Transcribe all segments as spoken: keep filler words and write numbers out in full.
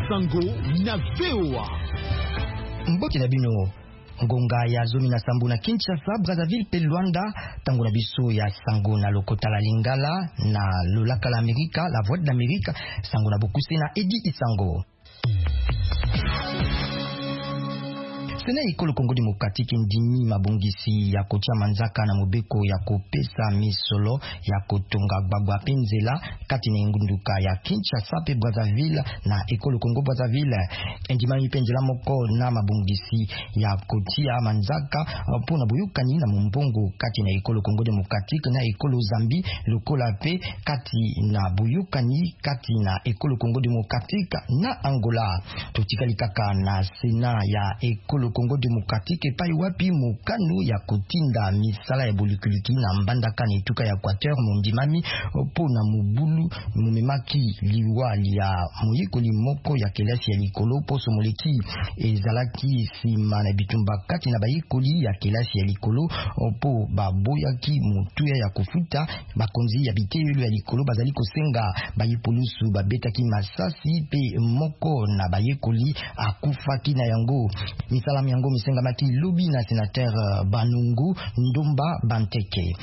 Sango na V O A. Mboki na bino ngonga ya zomi na sambu na Kinshasa, Brazzaville pe Luanda, tango na biso ya sango na lokota la Lingala na lolaka la Amerika, la voix de l'Amérique, sango na bokuse na Edi Isango. Sena ikolo Kongo Demokratiki ndimi mabongisi ya kotia manzaka na mobeko ya kopesa misolo ya kotonga gbagba penzela kati na ngunduka ya Kinshasa pe Brazzaville na ikolo Kongo Brazzaville. Ndima ipenzela moko na mabongisi ya kotia manzaka pona boyukani na mumbongo kati na ikolo Kongo Demokratiki na ikolo Zambi lokola pe kati na boyukani kati na ikolo Kongo Demokratiki na Angola. Totikali kaka na sena ya ikolo Kongo Demokratiki pai wapi mukano ya kotinda misala ya bolikuliki na mbandaka na etuka ya Equateur mondimami po na mubulu mumemaki liwa ya moyekoli moko ya kelasi ya likolo poso moleki ezalaki sima na bitumba kati na bayekoli ya kelasi ya likolo po baboyaki mutuya ya kufuta bakonzi ya biteyelo ya likolo bazali kosenga bayepolusu babetaki masasi pe moko na bayekoli akufaki na yango. Misala yango misenga maki lobi na sénateur Banungu Ndumba Banteke.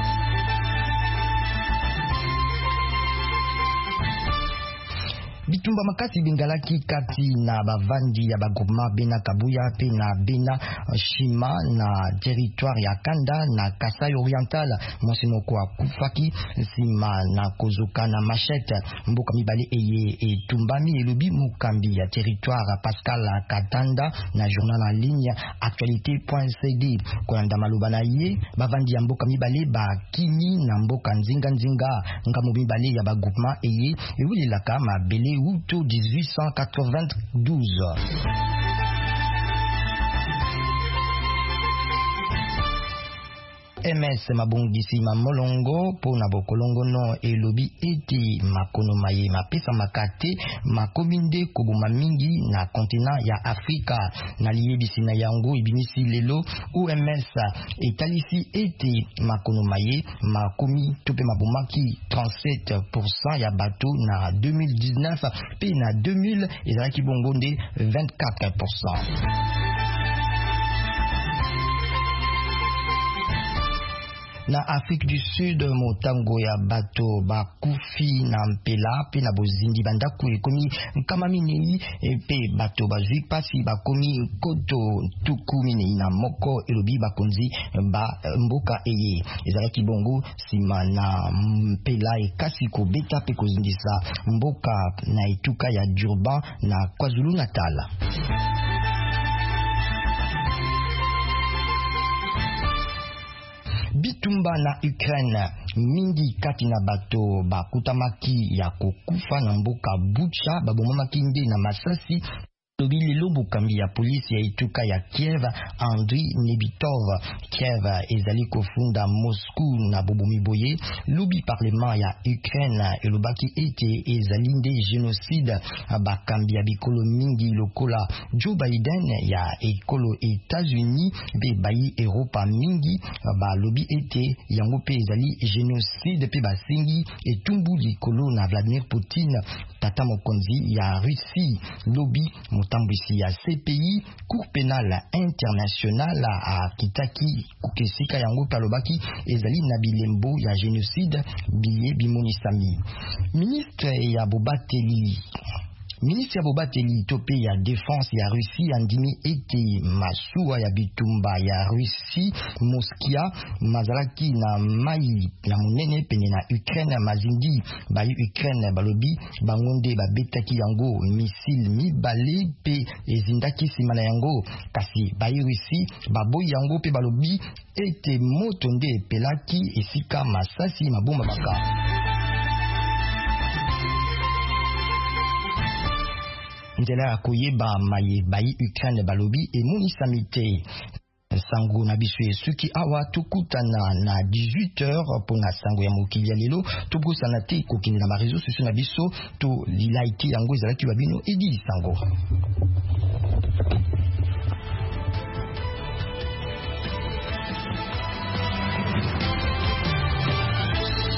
Bitumba makasi bingalaki kati na bavandi ya bagoma Bena Kabuya pe na Bena Shima na territoire ya Kanda na Kasai Oriental monsinoko akufaki sima na kozoka na machette mboka mibale eye etumbami elobi mukambi ya territoire Pascal Katanda na journal en ligne actualité point c d kolanda maloba na ye bavandi ya mboka mibale ba kimi na mboka nzinga nzinga ngamo mibale ya bagoma eye ewilelaka mabele août dix-huit cent quatre-vingt-douze. M S mabongisi mamolongo po na bokolongo no elobi eti makono maye mapesa makate makominde koboma mingi na kontina ya Afrika na liyebisi na yango ibimisi lelo O M S etalisi eti makono maye makomi tope mabomaki trente-sept pour cent ya bato na deux mille dix-neuf pe na deux mille ezalaki bongonde vingt-quatre pour cent. Na Afrique du Sud motango ya bato bakufi na mpela pe na bozindi bandaku ekomi nkama minei pe bato bazwi pasi bakomi koto tuku minei na moko elobi bakonzi ba mboka eye ezalaki bongo sima na mpela ekasi kobeta pe kozindisa mboka na etuka ya Durban na KwaZulu Natal. Bitumba na Ukraine mingi kati na bato bakutamaki ya kokufa na mboka Bucha babomamaki nde na masasi. Lobi lelo bukambi ya polisi ya etuka ya Kiev Andriy Nebitov Kiev ezali kofunda Moscou na bobomi boye. Lobi parlement ya Ukraine elobaki ete ezali nde genocide bakambi ya bikolo mingi lokola Joe Biden ya ekolo États-Unis pe bayi Europa mingi ba lobi ete yango pe ezali genocide pe basengi etumbu likolo na Vladimir Putin tata mokonzi ya Russie. Lobi tambisi ya C P I Cour pénale internationale a kitaki kukesika yango palobaki ezali na bilembo ya génocide biye bimonisami. Ministre ya Bobateli Ministre ya Bobateli tope ya défense ya Russie andimi ete masuwa ya bitumba ya Russie Moskia mazalaki na mai ya monene pene na Ukraine mazindi bayi Ukraine balobi bangonde babetaki yango missile mibale pe ezindaki sima na yango kasi bayi Russie baboyi yango pe balobi ete moto nde pelaki esika masasi mabomba baka. Ndela ya koyeba maye bayi Ukraine balobi emonisa te. Sango na biso esuki awa tukutana na dix-huit heures pona sango ya mokili ya lelo tobosana te kokende na marezo sociaux na biso to lilaiki yango ezalaki babino Edi Sango.